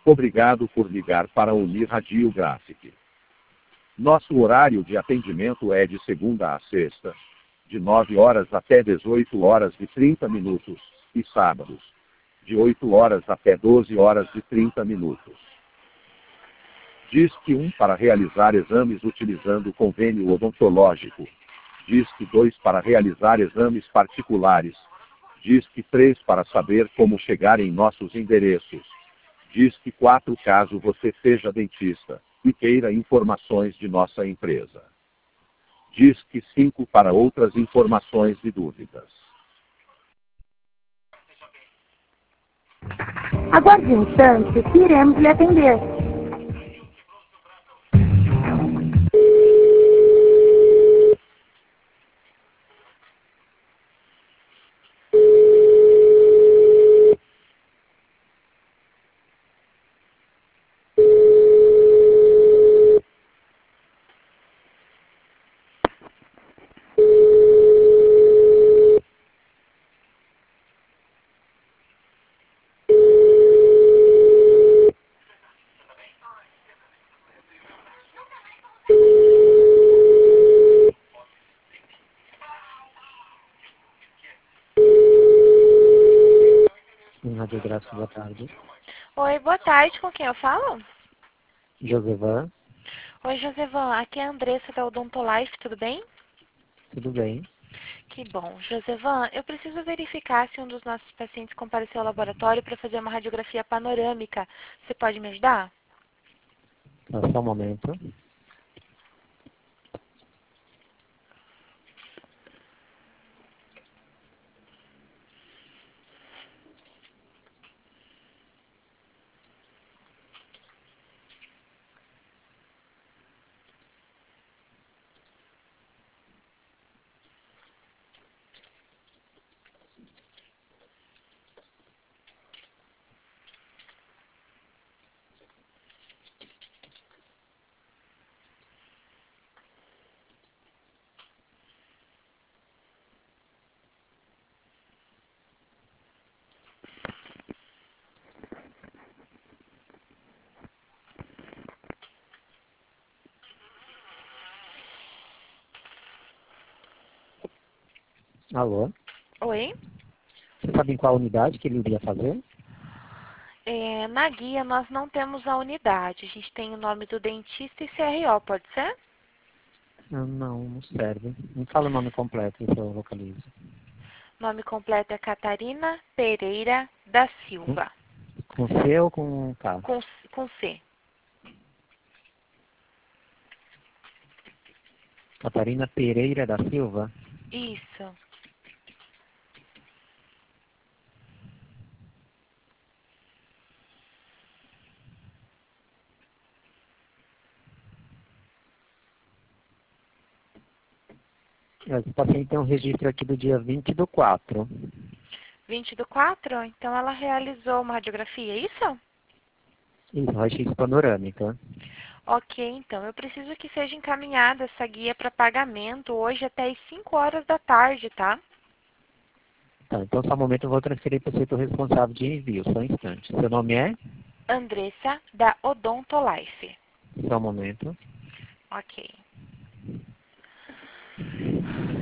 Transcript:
Obrigado por ligar para a Unir Radiographic. Nosso horário de atendimento é de segunda a sexta, de 9 horas até 18 horas e 30 minutos, e sábados, de 8 horas até 12 horas e 30 minutos. Disque 1 para realizar exames utilizando convênio odontológico. Disque 2 para realizar exames particulares. Disque 3 para saber como chegar em nossos endereços. Disque 4 caso você seja dentista e queira informações de nossa empresa. Disque 5 para outras informações e dúvidas. Aguarde um instante que iremos lhe atender. Radiográfico, boa tarde. Oi, boa tarde. Com quem eu falo? Josevan, Oi, Josevan. Aqui é a Andressa da Odontolife, tudo bem? tudo bem? Que bom. Josevan, eu preciso verificar se um dos nossos pacientes compareceu ao laboratório para fazer uma radiografia panorâmica. Você pode me ajudar? Só um momento. Alô? Oi. Você sabe em qual unidade que ele iria fazer? Na guia nós não temos a unidade. A gente tem o nome do dentista e CRO, pode ser? Não serve. Me fala o nome completo que eu localizo. Nome completo é Catarina Pereira da Silva. Com C ou com K? Com C. Catarina Pereira da Silva? Isso. Esse paciente tem um registro aqui do dia 20/4. 20/4? Então ela realizou uma radiografia, é isso? Isso, raio-x panorâmica. Ok, então eu preciso que seja encaminhada essa guia para pagamento hoje até as 5 horas da tarde, tá? Tá, então só um momento eu vou transferir para o setor responsável de envio, só um instante. Seu nome é? Andressa, da Odontolife. Só um momento. Ok.